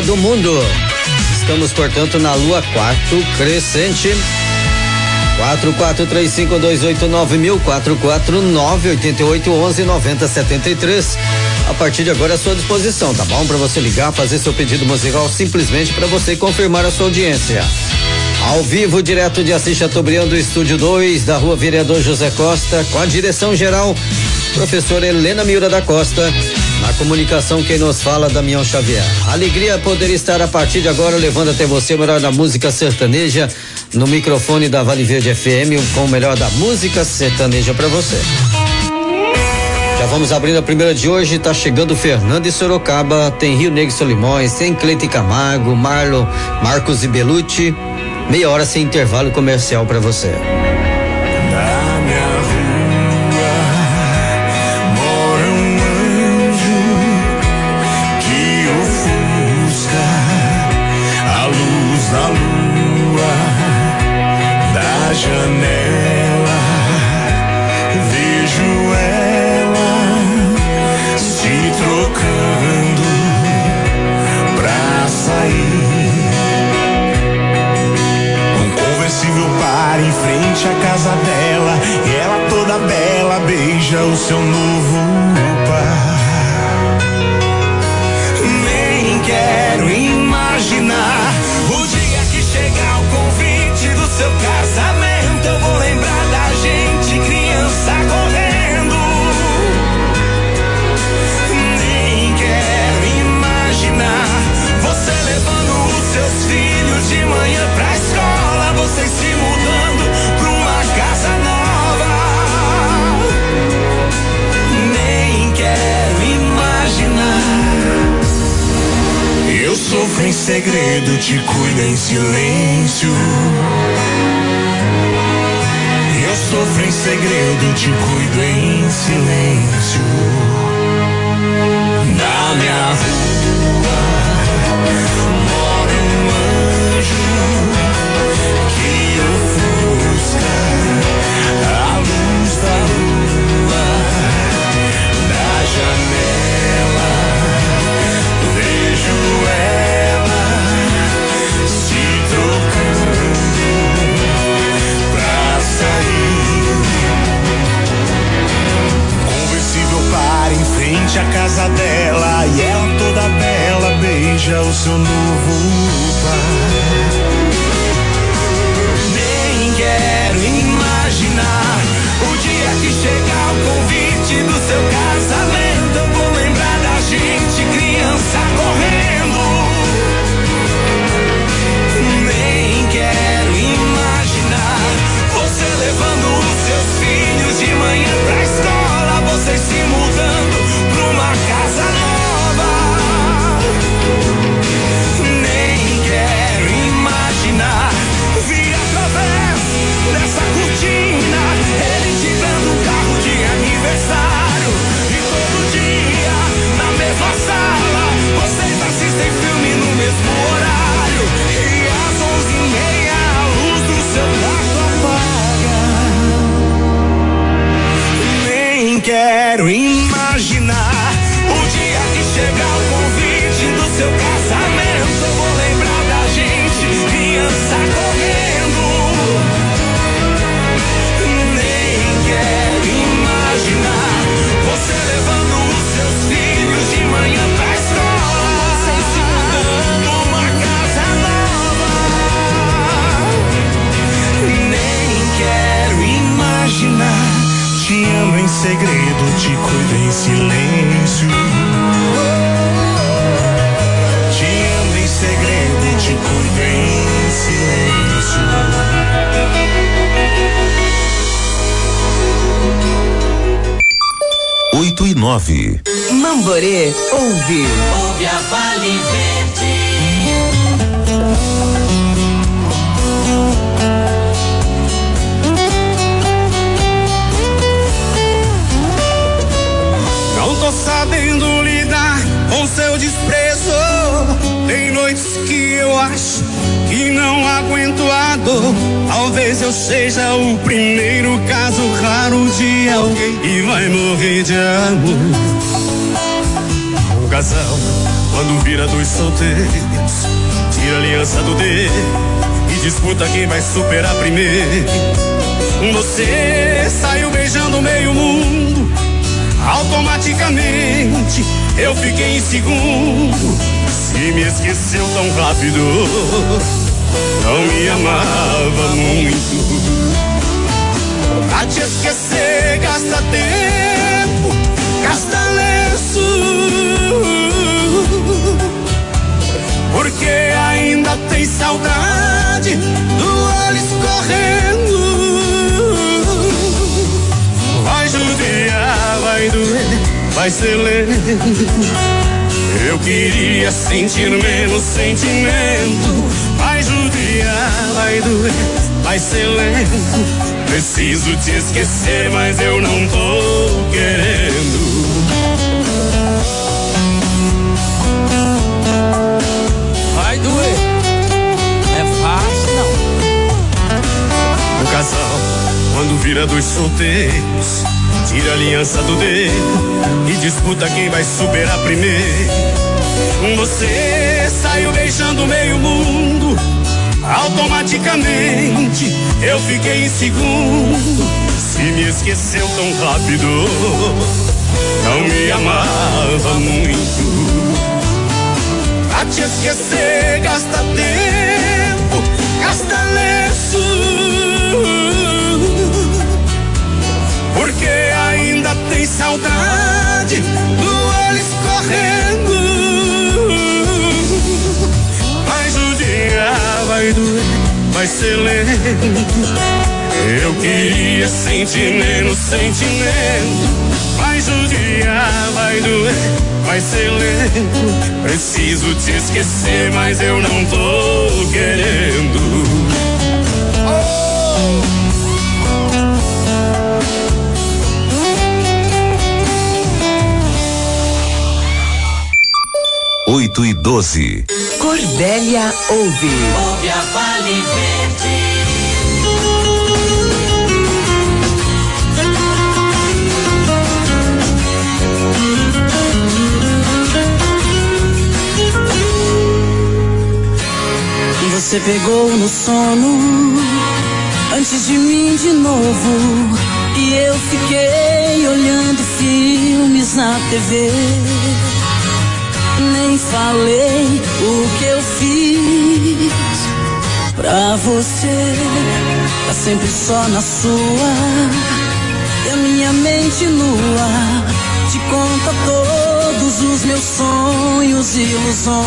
quatro quatro três cinco dois oito nove mil, quatro quatro nove oito oito um um nove zero sete três. A partir de agora é à sua disposição, tá bom? Para você ligar, fazer seu pedido musical, simplesmente para você confirmar a sua audiência. Ao vivo, direto de Assis Chateaubriand, do estúdio dois, da rua Vereador José Costa, com a direção geral, professora Helena Miura da Costa. Na comunicação, quem nos fala, Damião Xavier. Alegria poder estar a partir de agora levando até você o melhor da música sertaneja no microfone da Vale Verde F M, com o melhor da música sertaneja para você. Já vamos abrindo a primeira de hoje, tá chegando Fernando e Sorocaba, tem Rio Negro e Solimões, tem Cleite Camargo, Marlon, Marcos e Belucci, meia hora sem intervalo comercial para você. Na minha rua mora um anjo que ofusca a luz da lua da janela, vejo ela se trocando pra sair. Um conversível para em frente à casa dela e ela toda bela beija o seu novo par. Nem quero imaginar o dia que chegar o convite do seu casamento. Eu vou lembrar da gente criança correndo. Nem quero imaginar você levando os seus filhos de manhã pra escola, vocês se mudando pra uma casa nova. Nem quero imaginar. Eu sofro em segredo, te cuido em silêncio. Eu sofro em segredo, te cuido em silêncio. Na minha rua mora um anjo que ofusca a luz da lua da janela. Vejo ela se trocando pra sair. Conversível para em frente à casa dela e ela toda bela beija o seu novo par. Nem quero imaginar o dia que chegar o convite do seu casamento. Eu vou lembrar da gente criança correndo. Nem quero imaginar você levando os seus filhos de manhã pra escola, vocês se mudando pra uma casa nova. Nem quero imaginar vir através dessa cortina, ele te dando um carro de aniversário e todo dia na mesma sala vocês assistem filme no mesmo horário e às onze e meia a luz do seu quarto apaga. Nem quero imaginar o dia que chegar o convite do seu casamento. Eu vou lembrar da gente criança correndo. Nem quero imaginar você levando os seus filhos de manhã pra escola, vocês se mudando uma casa nova. Nem quero imaginar. Te amo em segredo, te cuido em silêncio. Te amo em segredo, te cuido em silêncio. Oito e nove. Mamborê ouve. Ouve a Vale Verde. Não tô sabendo lidar com seu desprezo. Tem noites que eu acho que não aguento a dor. Talvez eu seja o primeiro caso raro de alguém que vai morrer de amor. Um casal, quando vira dois solteiros, tira a aliança do dedo e disputa quem vai superar primeiro. Você saiu beijando meio mundo, automaticamente eu fiquei em segundo. Se me esqueceu tão rápido, não me amava muito. Pra te esquecer gasta tempo, gasta lenço, porque ainda tem saudade do olho escorrendo. Vai judiar, vai doer, vai ser lento. Eu queria sentir menos sentimento. Vai judiar, vai doer, vai ser lento. Preciso te esquecer, mas eu não tô querendo. Vai doer, é fácil não. O casal, quando vira dois solteiros, tira a aliança do dedo e disputa quem vai superar primeiro. Você saiu beijando meio mundo, automaticamente eu fiquei em segundo. Se me esqueceu tão rápido, não me amava muito. Pra te esquecer gasta tempo, gasta lenço, porque ainda tem saudade do olho escorrendo. Vai judiar, vai doer, vai ser lento. Eu queria sentir menos sentimento. Vai judiar, vai doer, vai ser lento. Preciso te esquecer, mas eu não tô querendo. Oh! Oito e doze. Corbélia ouve. Ouve a Vale Verde. Você pegou no sono antes de mim de novo, e eu fiquei olhando filmes na T V. Nem falei o que eu fiz pra você. Tá sempre só na sua, e a minha mente nua te conta todos os meus sonhos e ilusões.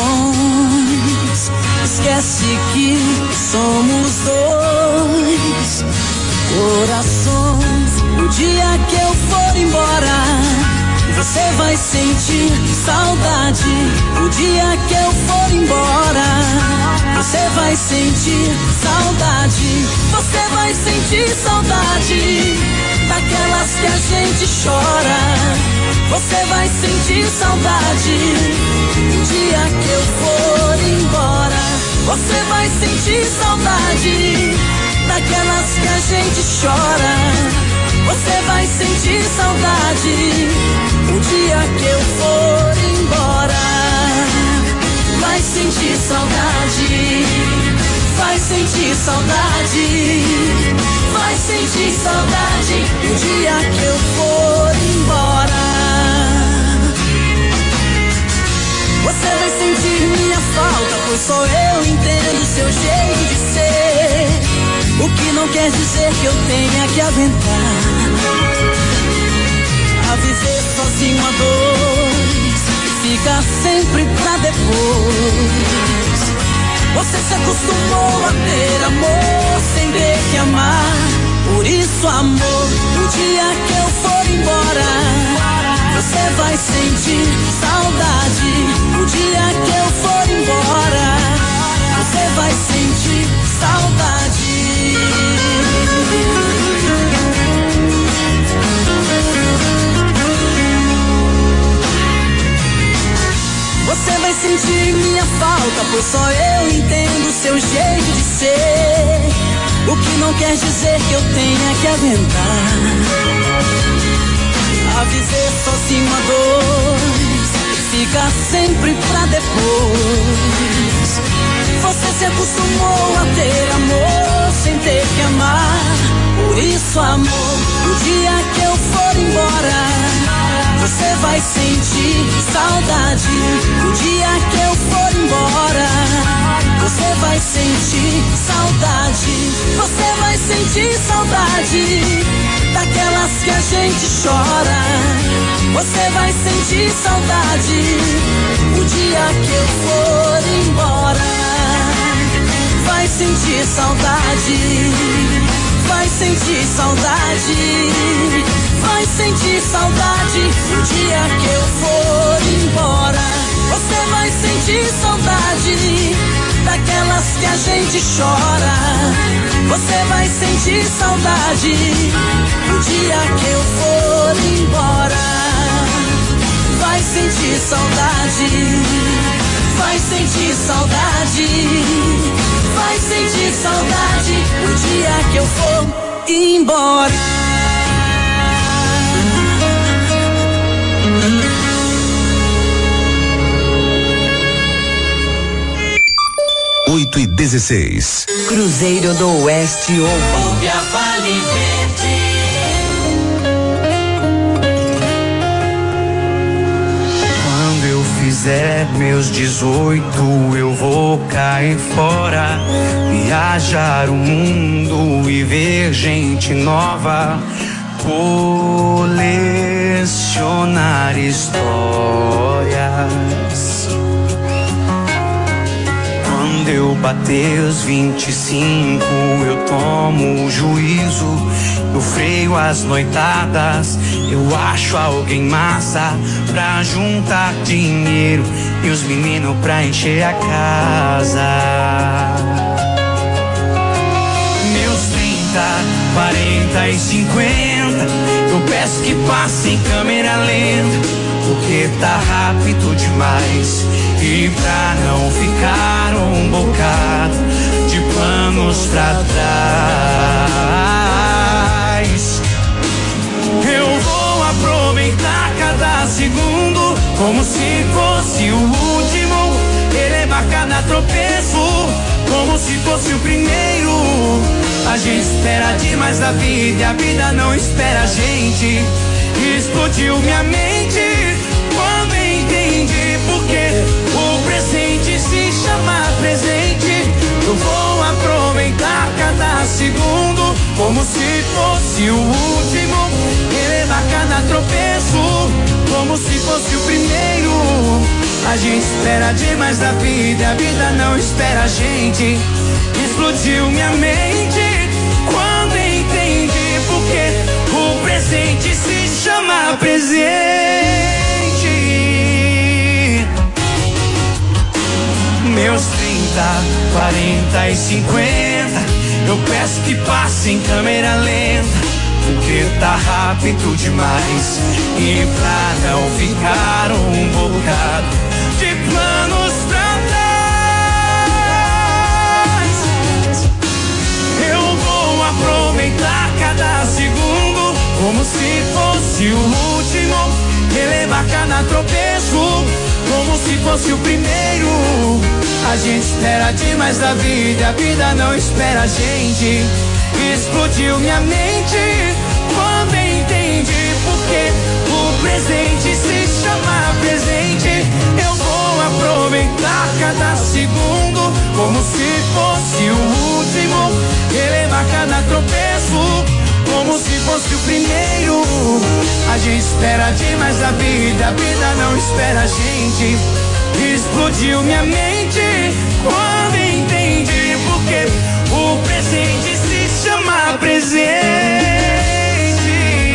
Esquece que somos dois corações. O dia que eu for embora, você vai sentir saudade. O dia que eu for embora, você vai sentir saudade. Você vai sentir saudade daquelas que a gente chora. Você vai sentir saudade. O dia que eu for embora, você vai sentir saudade daquelas que a gente chora. Você vai sentir saudade. O dia que eu for embora, vai sentir saudade. Vai sentir saudade. Vai sentir saudade. O dia que eu for embora, você vai sentir minha falta, pois só eu entendo seu jeito de ser. O que não quer dizer que eu tenha que aguentar a viver sozinho a dois e ficar sempre pra depois. Você se acostumou a ter amor sem ter que amar. Por isso, amor, o dia que eu for embora, você vai sentir saudade. O dia que eu for embora, você vai sentir saudade. Você vai sentir minha falta, pois só eu entendo seu jeito de ser. O que não quer dizer que eu tenha que aguentar a viver sozinho a dois e ficar sempre pra depois. Você se acostumou a ter amor sem ter que amar. Por isso, amor, o dia que eu for embora, você vai sentir saudade. O dia que eu for embora, você vai sentir saudade. Você vai sentir saudade daquelas que a gente chora. Você vai sentir saudade o dia que eu for embora. Vai sentir saudade, vai sentir saudade, vai sentir saudade o dia que eu for embora. Você vai sentir saudade daquelas que a gente chora. Você vai sentir saudade o dia que eu for embora. Vai sentir saudade, vai sentir saudade, vai sentir saudade o dia que eu for embora. oito e dezesseis. Cruzeiro do Oeste Ouve a Vale Verde. Quando eu fizer meus dezoito, eu vou cair fora, viajar o mundo e ver gente nova, colecionar histórias. Quando eu bater os vinte e cinco, eu tomo o juízo, eu freio as noitadas, eu acho alguém massa pra juntar dinheiro e os meninos pra encher a casa. Meus trinta, quarenta e cinquenta, eu peço que passe em câmera lenta, porque tá rápido demais. E pra não ficar um bocado de planos pra trás, eu vou aproveitar cada segundo como se fosse o último, elevar cada tropeço como se fosse o primeiro. A gente espera demais da vida e a vida não espera a gente. Explodiu minha mente quando entendi porque o presente se chama presente. Eu vou aproveitar cada segundo como se fosse o último, elevar cada tropeço como se fosse o primeiro. A gente espera demais da vida, a vida não espera a gente. Explodiu minha mente quando entendi porque o presente se chama presente. Meus trinta, quarenta e cinquenta, eu peço que passe em câmera lenta, porque tá rápido demais. E pra não ficar um bocado de planos pra trás, eu vou aproveitar cada segundo como se fosse o último, elevar cada tropeço como se fosse o primeiro. A gente espera demais da vida, a vida não espera a gente. Explodiu minha mente quando entendi porque o presente se chama presente. Eu vou aproveitar cada segundo como se fosse o último, elevar cada tropeço como se fosse o primeiro. A gente espera demais da vida, a vida não espera a gente. Explodiu minha mente quando entendi porque o presente se chama presente.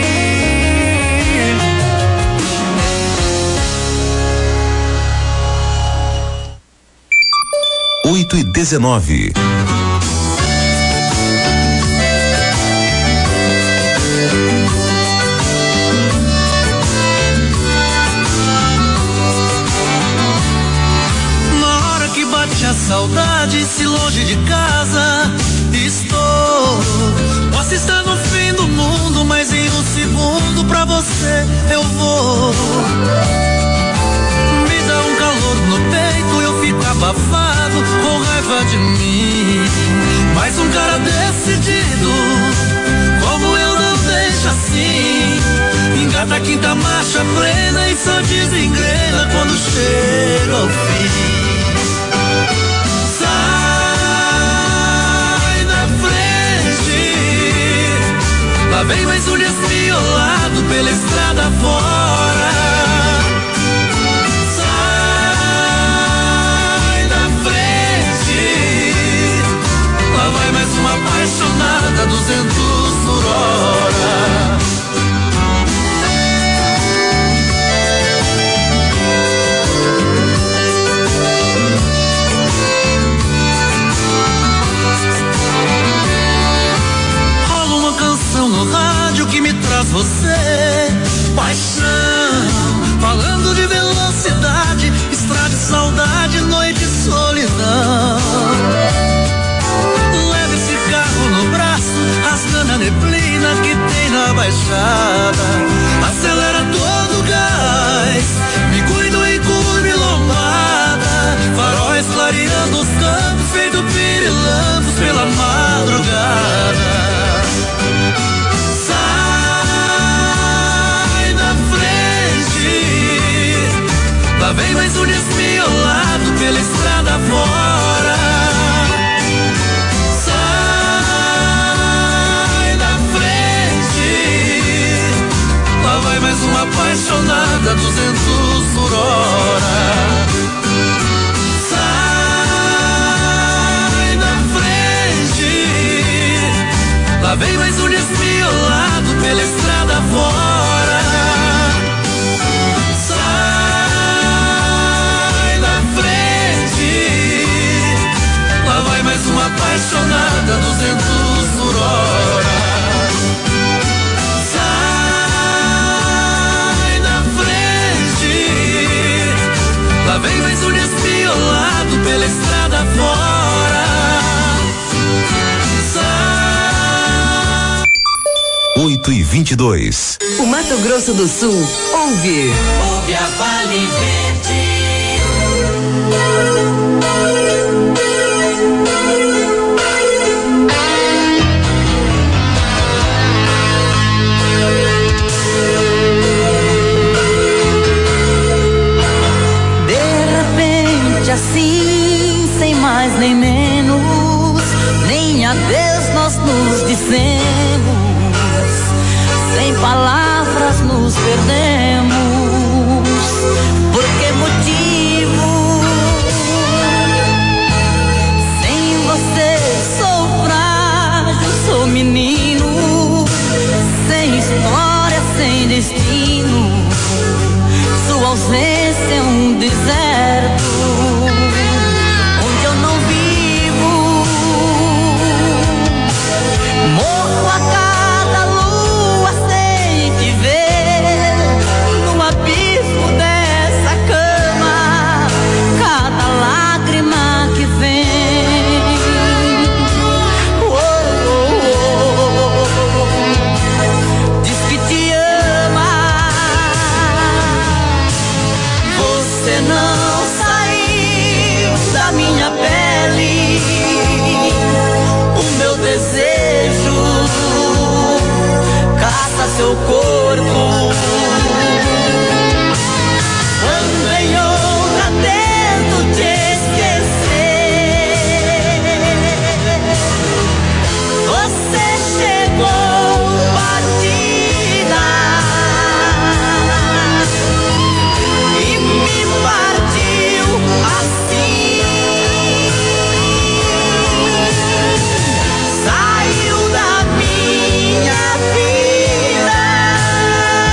oito e dezenove. A saudade, se longe de casa estou. Posso estar no fim do mundo, mas em um segundo pra você eu vou. Me dá um calor no peito, eu fico abafado, com raiva raiva de mim. Mas um cara decidido, como eu não deixo assim. Engata a quinta marcha plena e só desengrena quando chega ao fim. Sai da frente, lá vem mais um desmiolado pela estrada fora. Sai da frente, lá vai mais uma apaixonada a duzentos por hora. No rádio que me traz você, paixão, falando de velocidade, estrada de saudade, noite de solidão. Leva esse carro no braço, rasgando a neblina que tem na baixada. Acelera todo o gás, me cuido em curva e lombada. Faróis clareando os campos, feito pirilampos pela madrugada. Lá vem mais um desmiolado pela estrada fora. Sai da frente, lá vai mais uma apaixonada a duzentos por hora. Sai da frente, lá vem mais um desmiolado pela estrada fora. Uma apaixonada duzentos por hora. Sai da frente, lá vem mais um desmiolado pela estrada fora. oito e vinte e dois. O Mato Grosso do Sul ouve. Ouve a Vale Verde. Assim, sem mais nem menos, nem adeus nós nos dissemos, sem palavras nos perdemos. Por que motivo? Sem você sou frágil, sou menino, sem história, sem destino. Sua ausência é um deserto. Seu corpo, quando em outra tento te esquecer, você chegou batida e me partiu assim. Saiu da minha vida.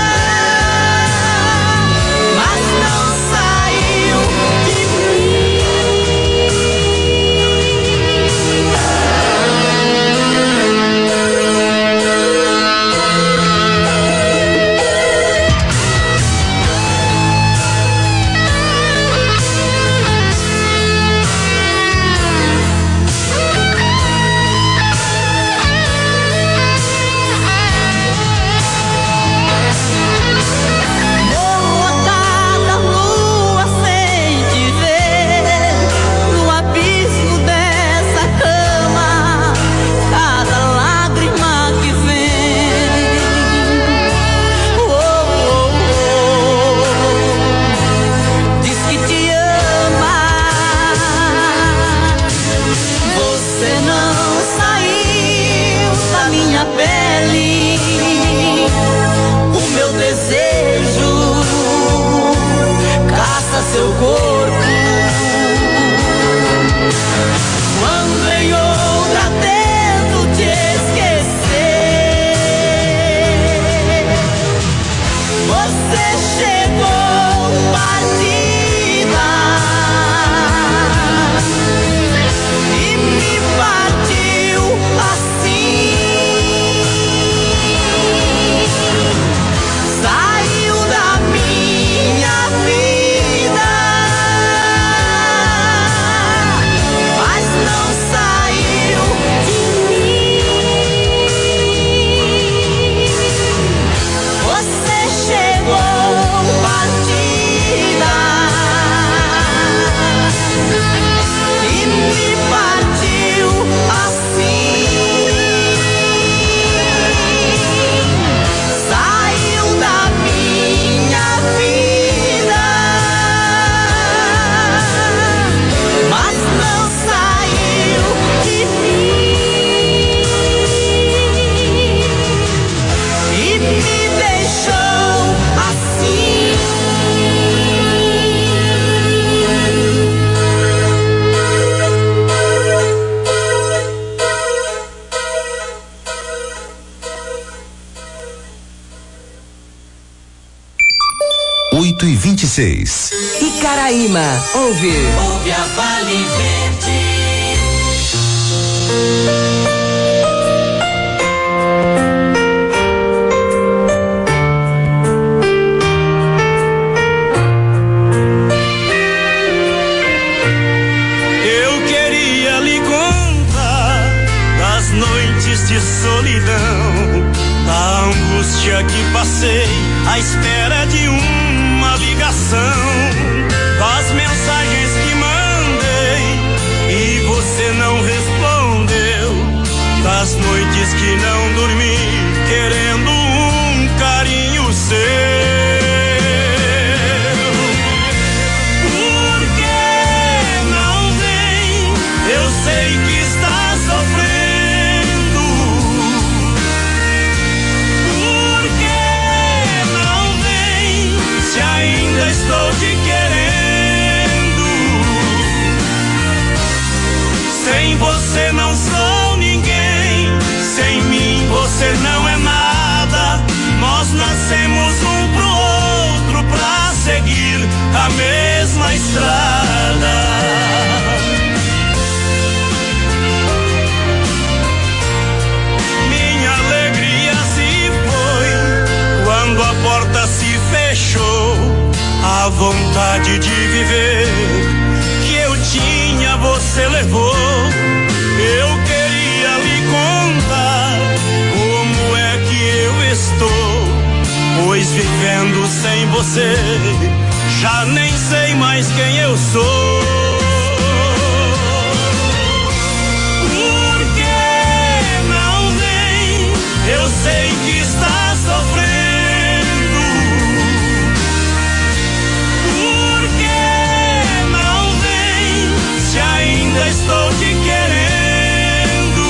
seu corpo. Quando em outra tento te esquecer, você chegou partida e me partiu assim. Saiu da minha vida, mas não saiu de mim. Você chegou partida e me partiu assim. Saiu da minha vida, mas não saiu de mim e me deixou assim. oito e vinte e seis. Icaraíma, ouve. Ouve a Vale Verde. Eu queria lhe contar das noites de solidão, da angústia que passei à espera de uma ligação, das mensagens que mandei e você não respondeu, das noites que não dormi querendo um carinho seu. Por que não vem? Eu sei que está sofrendo. Por que não vem? Se ainda estou te querendo. Sem você não sou ninguém, sem mim você não é nada. Nós nascemos um pro outro pra seguir a mesma estrada. Minha alegria se foi quando a porta se fechou. A vontade de viver que eu tinha você levou. Eu queria lhe contar como é que eu estou, pois vivendo sem você já nem sei mais quem eu sou. Por que não vem? Eu sei que está sofrendo. Por que não vem? Se ainda estou te querendo.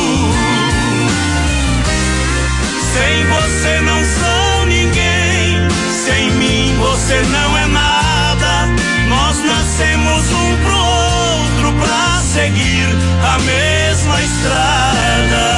Sem você não sou ninguém, sem mim você não é nada. Nós nascemos um pro outro pra seguir a mesma estrada.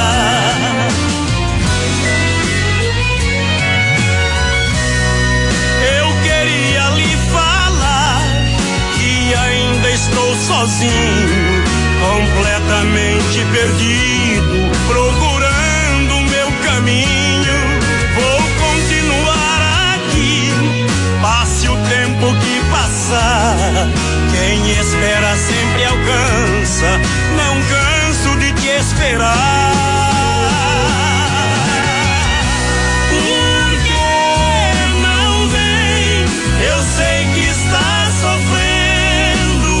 Eu queria lhe falar que ainda estou sozinho, completamente perdido, procurando o meu caminho. Vou continuar aqui, passe o tempo que passar. Quem espera sempre alcança, não canso de te esperar. Por que não vem? Eu sei que está sofrendo.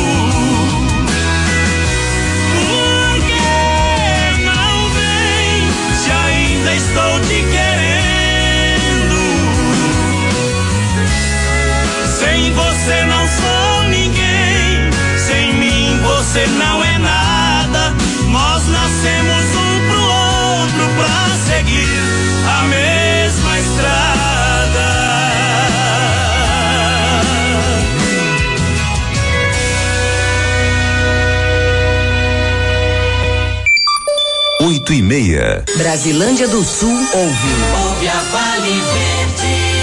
Por que não vem? Se ainda estou te querendo. Sem você não sou ninguém, sem mim você não é nada. Nós nascemos um pro outro pra seguir a mesma estrada. meia. Brasilândia do Sul ouve. Ouve a Vale Verde.